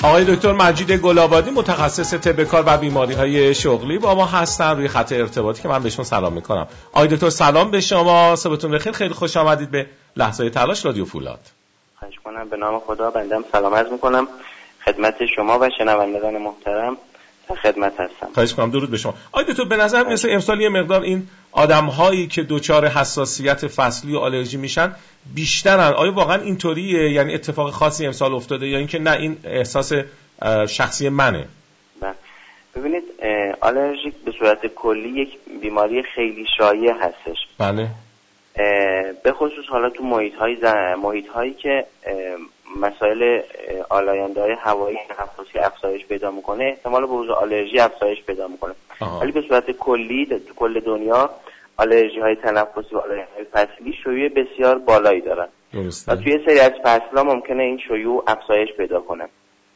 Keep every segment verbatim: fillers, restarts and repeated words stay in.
آقای دکتر مجید گل‌آبادی متخصص طب کار و بیماری‌های شغلی با ما هستن روی خط ارتباطی که من بهشون سلام می‌کنم. آقای دکتر سلام به شما، صبحتون بخیر، خیلی خوش آمدید به لحظه‌های تلاش رادیو فولاد. خواهش کنم. به نام خدا بنده سلام عرض می‌کنم خدمت شما و شنوندگان محترم. در خدمت هستم. خواهش می‌کنم. درود به شما. آقای دکتر به نظر میاد امسال یه مقدار این آدم‌هایی که دچار حساسیت فصلی و آلرژی میشن بیشترن. آیا واقعا اینطوریه؟ یعنی اتفاق خاصی امسال افتاده یا اینکه نه این احساس شخصی منه؟ بله. ببینید آلرژی به صورت کلی یک بیماری خیلی شایع هستش. بله. به خصوص حالا تو محیط‌های زن... محیط‌هایی که مسائل آلاینده‌های هوایی تنفسی افزایش پیدا میکنه، احتمال بروز آلرژی افزایش پیدا میکنه. ولی به صورت کلی تو کل دنیا آلرژی‌های تنفسی و آلرژی‌های فصلی شیوع بسیار بالایی دارن. درسته. و توی سری از فصل‌ها ممکنه این شیوع افزایش پیدا کنه.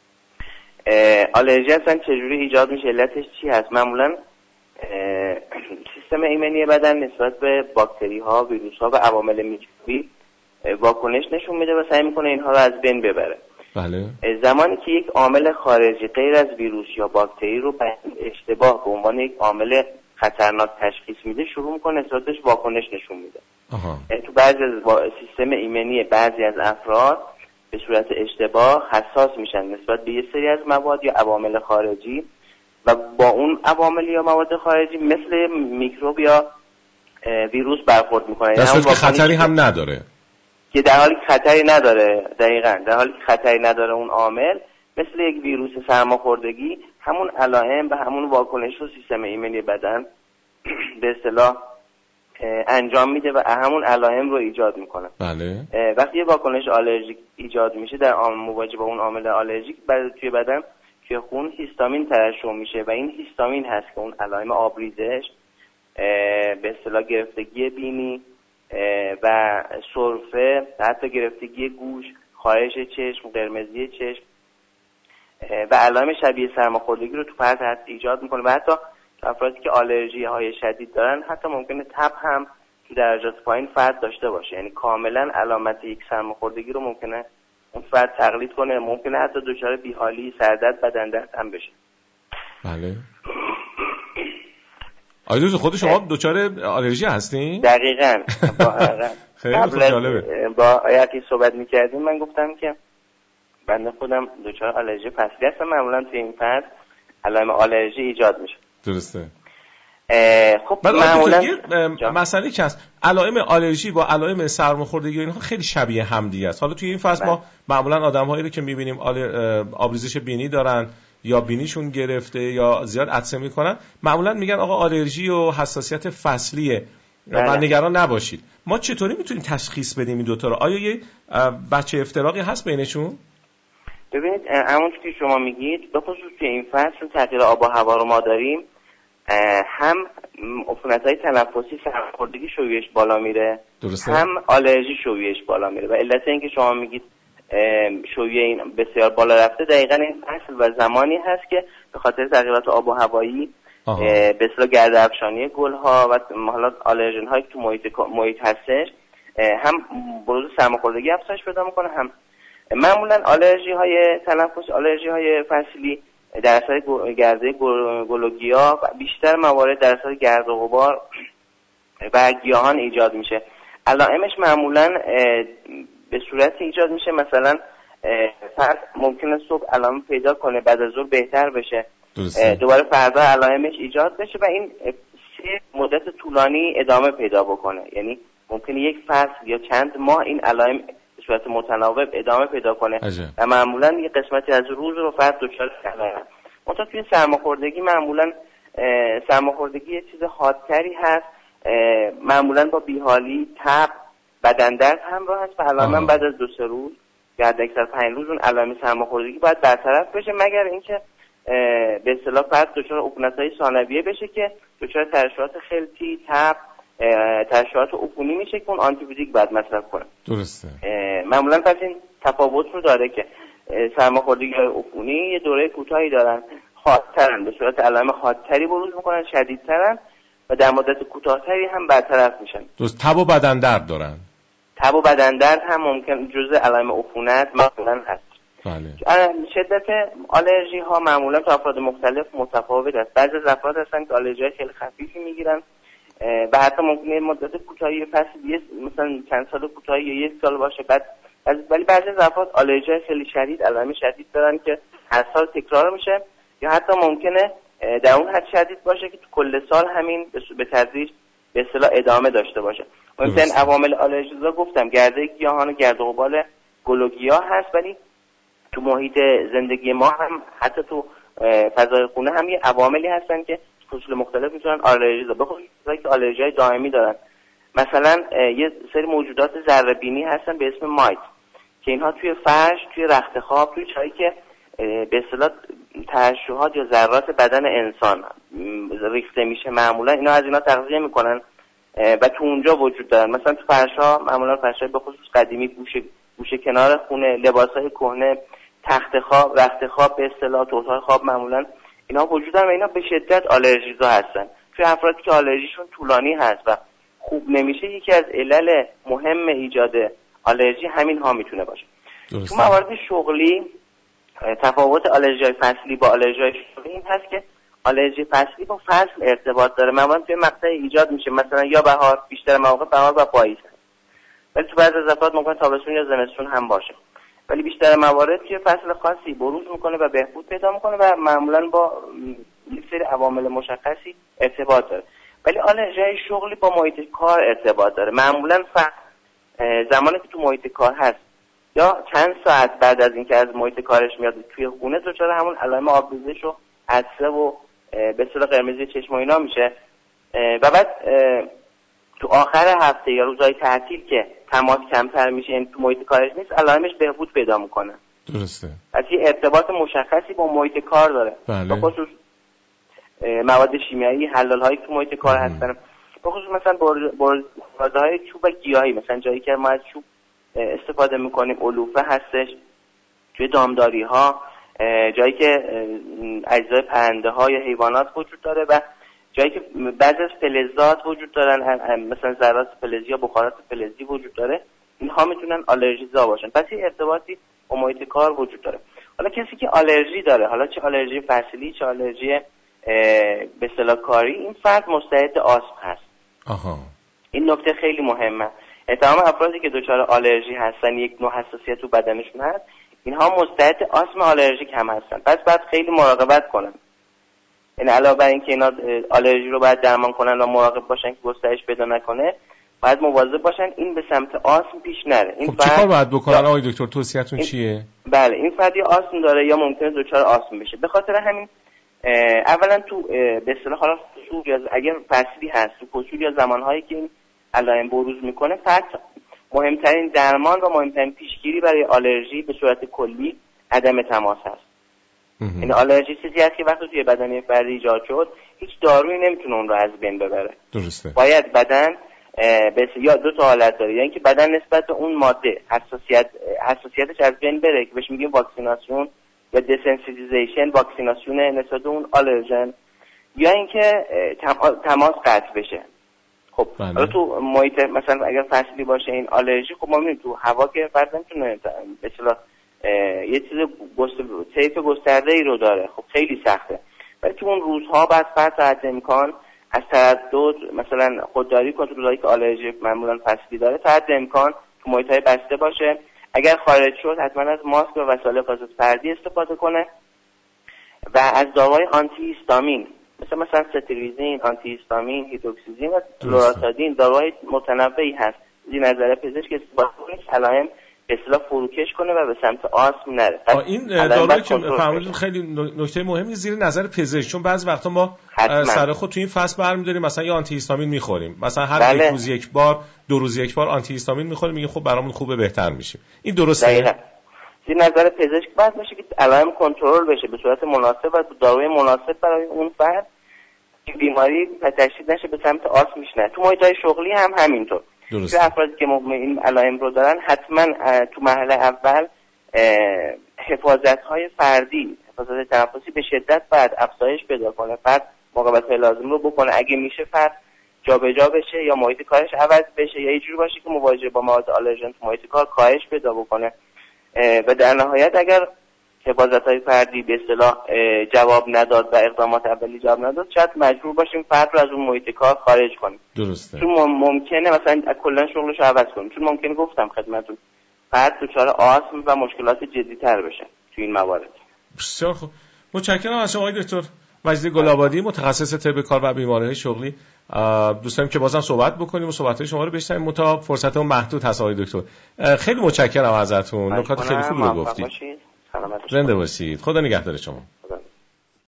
آلرژی اصلا چجوری ایجاد میشه؟ علتش چی هست؟ معمولاً سیستم ایمنی بدن نسبت به باکتری‌ها، ویروس‌ها و عوامل میکروبی واکنش نشون میده و سعی میکنه اینها رو از بین ببره. بله. زمانی که یک عامل خارجی غیر از ویروس یا باکتری رو به اشتباه به عنوان یک عامل خطرناک تشخیص میده، شروع میکنه نسبتش واکنش نشون میده. آها. تو بعضی از سیستم ایمنی بعضی از افراد به صورت اشتباه حساس میشن نسبت به یه سری از مواد یا عوامل خارجی و با اون عوامل یا مواد خارجی مثل میکروب یا ویروس برخورد میکنه. در صورتی که خطری هم نداره. که در حالی که خطری نداره، دقیقاً در حالی که خطری نداره اون عامل مثل یک ویروس سرماخوردگی همون علائم و همون واکنش رو سیستم ایمنی بدن به اصطلاح انجام میده و همون علائم رو ایجاد میکنه. بله. وقتی یه واکنش آلرژیک ایجاد میشه در مواجهه با اون عامل آلرژیک بعد توی بدن توی خون هیستامین ترشح میشه و این هیستامین هست که اون علائم آبریزش، به اصطلاح گرفتگی بینی و سرفه، حتی گرفتگی گوش، خارش چشم، قرمزی چشم و علائم شبیه سرماخوردگی رو تو فرد هست ایجاد میکنه و حتی افرادی که آلرژی های شدید دارن حتی ممکنه تب هم تو درجات پایین فرد داشته باشه. یعنی کاملا علامت یک سرماخوردگی رو ممکنه اون فرد تقلید کنه، ممکنه حتی دچار بیحالی، سردرد، بدن درد هم بشه. بله. آیا دوست خود شما دچار آلرژی هستین؟ دقیقاً. خیلی جالبه. با یکی صحبت می‌کردیم من گفتم که بنده خودم دچار آلرژی فصلی هستم. معمولاً توی این فصل علائم آلرژی ایجاد میشه. درسته. خب معمولاً مسئله که هست علائم آلرژی با علائم سرماخوردگی اینها خیلی شبیه هم دیگه است. حالا توی این فصل ما معمولاً آدم‌هایی رو که می‌بینیم آبریزش بینی دارن یا بینیشون گرفته یا زیاد عطسه میکنن، معمولا میگن آقا آلرژی و حساسیت فصلیه و نگران نباشید. ما چطوری میتونیم تشخیص بدیم این دوتا رو؟ آیا یه بچه افتراقی هست بینشون؟ ببینید همونطور که شما میگید به خصوص که این فصل تغییر آب و هوا رو ما داریم، هم عفونت‌های تنفسی سرماخوردگی شیوعش بالا میره، درسته. هم آلرژی شیوعش بالا میره و علت این که شما میگید شیوع این بسیار بالا رفته دقیقاً این فصل و زمانی هست که به خاطر تغییرات آب و هوایی به اصطلاح گرد افشانی گل‌ها و حالا آلرژن هایی که تو محیط محیط هستش هم بروز سرماخوردگی افزایش پیدا میکنه. هم معمولاً آلرژی های تنفسی، آلرژی های فصلی در اثر گرده گل و گیاه بیشتر موارد در اثر گرد و غبار و گیاهان ایجاد میشه. علائمش معمولاً به صورت ایجاد میشه مثلا فرد ممکنه صبح علائم پیدا کنه بعد از ظهر بهتر بشه، دوباره فردا علائمش ایجاد بشه و این سه مدت طولانی ادامه پیدا بکنه. یعنی ممکنه یک فصل یا چند ماه این علائم به صورت متناوب ادامه پیدا کنه عجب. و معمولا یه قسمتی از روز رو فرد دچار علائم. منتها توی سرماخوردگی معمولا سرماخوردگی یه چیز حادتری هست، معمولا با بیحالی، تب، بدن درد همراه هست و علائم بعد از دو سه روز یا حداکثر پنج روز اون علائم سرماخوردگی باید برطرف بشه، مگر اینکه به اصطلاح فرد دچار عفونت‌های ثانویه بشه که دچار ترشحات خلطی، تب، ترشحات عفونی میشه که اون آنتی بیوتیک باید مصرف کنه. درسته. معمولا پس این تفاوت رو داره که سرماخوردگی عفونی یه دوره کوتاهی دارن، حادترن، به صورت علائم حادتری بروز میکنن، شدیدترن و در مدت کوتاه‌تری هم برطرف میشن. درست. تب و بدن درد دارن. تب و بدن درد هم ممکن جزء علائم عفونت مثلا هست. بله. شدت آلرژی ها معمولا تو افراد مختلف متفاوت است. بعضی از افراد هستن که آلرژی خیلی خفیفی میگیرن و حتی ممکنه مدت کوتاهی فصل مثلا چند سال کوتاهی یا یک سال باشه، بعد ولی بعضی از افراد آلرژی خیلی شدید، علائم شدید دارن که هر سال تکرار میشه یا حتی ممکنه در اون حد شدید باشه که تو کل سال همین به تدریج به اصطلاح ادامه داشته باشه. مثلا عوامل آلرژی رو گفتم، گرده گیاهان و گرد و غبار گل و گیاه هست، ولی تو محیط زندگی ما هم حتی تو فضای خونه هم یه عواملی هستن که فصول مختلف میتونن آلرژی داشته باشن، بخصوص که آلرژی دائمی دارن. مثلا یه سری موجودات ذره بینی هستن به اسم مایت که اینها توی فرش، توی رخت خواب، توی چایی که به اصطلاح ترشحات یا ذرات بدن انسان ریخته میشه معمولا اینا از اینا تغذیه میکنن و تو اونجا وجود دارن. مثلا تو فرش‌ها معمولا فرش‌های به خصوص قدیمی، گوشه گوشه کنار خونه، لباس‌های کهنه، تخت خواب، رخت خواب به اصطلاح، اتاق خواب معمولا اینا وجود دارن و اینا به شدت آلرژیزا هستن. توی افرادی که آلرژیشون طولانی هست و خوب نمیشه، یکی از علل مهم ایجاد آلرژی همین ها میتونه باشه. درسته. تو موارد شغلی تفاوت آلرژی فصلی با آلرژی شغلی این هست که آلرژی فصلی با فصل ارتباط داره، معمولا توی مقطع ایجاد میشه، مثلا یا بهار، بیشتر مواقع بهار و پاییز، ولی تو بعضی از افراد ممکن تابستون یا زمستون هم باشه، ولی بیشتر موارد توی فصل خاصی بروز میکنه و بهبود پیدا میکنه و معمولا با یک سری عوامل مشخصی ارتباط داره. ولی آلرژی شغلی با محیط کار ارتباط داره، معمولا فقط زمانی که تو محیط کار هست یا چند ساعت بعد از اینکه از محیط کارش میاد توی خونه دچار همون علائم آبریزش و عطسه و به اصطلاح قرمزی چشم و اینا میشه و بعد تو آخر هفته یا روزهای تعطیل که تماس کمتر میشه، یعنی تو محیط کارش نیست، علائمش بهبود پیدا میکنه. درسته. پس یه ارتباط مشخصی با محیط کار داره. بله. به خصوص مواد شیمیایی، حلال‌هایی که تو محیط کار ام. هستن. به خصوص مثلا بازهای چوب گیاهی، مثلا جایی که ما از چوب استفاده میکنیم، علوفه هستش، توی دامداری ها، جایی که اجزای پرنده ها یا حیوانات وجود داره و جایی که بعضی از فلزات وجود دارن، مثلا ذرات فلزی یا بخارات فلزی وجود داره، اینها میتونن آلرژیزا باشن. پس این ارتباطی با محیط کار وجود داره. حالا کسی که آلرژی داره، حالا چه آلرژی فصلی چه آلرژی به اصطلاح کاری، این فرد مستعد آسم هست. آها. این نکته خیلی مهمه. تمام افرادی که دچار آلرژی هستن، یک نوع حساسیت تو بدنشون هست، اینها مستعد آسم آلرژیک هم هستن. پس باید خیلی مراقبت کنن. این علاوه بر اینکه اینا آلرژی رو باید درمان کنن و مراقب باشن که گسترش پیدا نکنه، باید مواظب باشن این به سمت آسم پیش نره. این خب چیکار باید بکنن آقای دکتر؟ توصیه‌تون چیه؟ بله، این فرد یا آسم داره یا ممکنه دچار آسم بشه. به خاطر همین اولا تو به اصطلاح حالا فصول یا اگر فصلی هست، تو فصول یا زمانهایی که این علائم بروز میکنه، فرد مهمترین درمان و مهمترین پیشگیری برای آلرژی به صورت کلی عدم تماس هست. این آلرژی چیزی هست که وقتی توی بدن فرد ایجاد شد، هیچ دارویی نمیتونه اون رو از بین ببره. درسته. باید بدن به یا دو تا حالت داره، یعنی که بدن نسبت به اون ماده حساسیت حساسیتش از بین بره که بهش میگیم واکسیناسیون یا دسنسیتیزیشن، واکسیناسیون نسبت به اون آلرژن، یا اینکه تماس قطع بشه. خب حالا تو محیط مثلا اگر فصلی باشه این آلرژی، خب ما می‌بینیم تو هوا که فرد نمیتونه به اصطلاح یه چیز طیف گسترده‌ای رو داره، خب خیلی سخته. ولی تو اون روزها بعد فرد تا حد امکان از تردد مثلا خودداری کنه، تو روزایی که آلرژی معمولا فصلی داره تا حد امکان تو محیط‌های بسته باشه. اگر خارج شد حتما از ماسک و وسایل حفاظت فردی استفاده کنه و از داروهای آنتی هیستامین مثل مثلا ستریزین، آنتی هیستامین، هیدروکسیزین و لوراتادین، داروهای متنوعی هست. از نظر پزشک استفاده کنه که علائم به اصطلاح فروکش کنه و به سمت آسم نره. این دارویی که فهمیدید خیلی نکته مهمی زیر نظر پزشک، چون بعضی وقتا ما سر خود تو این فصل برمی‌داریم مثلا یه آنتی هیستامین می‌خوریم، مثلا هر بله. یک روز یک بار، دو روز یک بار آنتی هیستامین می‌خوریم، میگه خب برامون خوبه، بهتر میشه. این درسته؟ دقیقاً. زیر نظر پزشک باید باشه که علائم کنترل بشه به صورت مناسب و داروی مناسب برای اون فرد که بیماری تشدید نشه به سمت آسم میشه. تو محیط‌های شغلی هم همینطور. درسته. که افرادی که این علائم رو دارن حتما تو مرحله اول حفاظت‌های فردی، حفاظت تنفسی به شدت باید افزایش پیدا کنه، فرد مراقبت‌های لازم رو بکنه، اگه میشه فرد جابجا بشه یا محیط کارش عوض بشه یا یه جوری باشه که مواجهه با مواد آلرژن تو محیط کار کاهش پیدا بکنه. و در نهایت اگر حفاظت‌های فردی به اصطلاح جواب نداد و اقدامات اولیه جواب نداد، شاید مجبور باشیم فرد رو از اون محیط کار خارج کنیم. درسته. چون ممکنه مثلا کلا شغلش رو عوض کنیم، چون ممکنه گفتم خدمتتون فرد دچار آسم و مشکلات جدی‌تر بشه تو این موارد. بسیار خوب. متشکرم از شما آقای دکتر مجید گل‌آبادی، متخصص طب کار و بیماری‌های شغلی. دوست داریم که بازم صحبت بکنیم و صحبت‌های شما رو بشنویم، متا فرصتمون محدود هست آقای دکتر. خیلی متشکرم ازتون. نکات خیلی خوبی رو گفتید. زنده باشید. خدا نگهدار شما.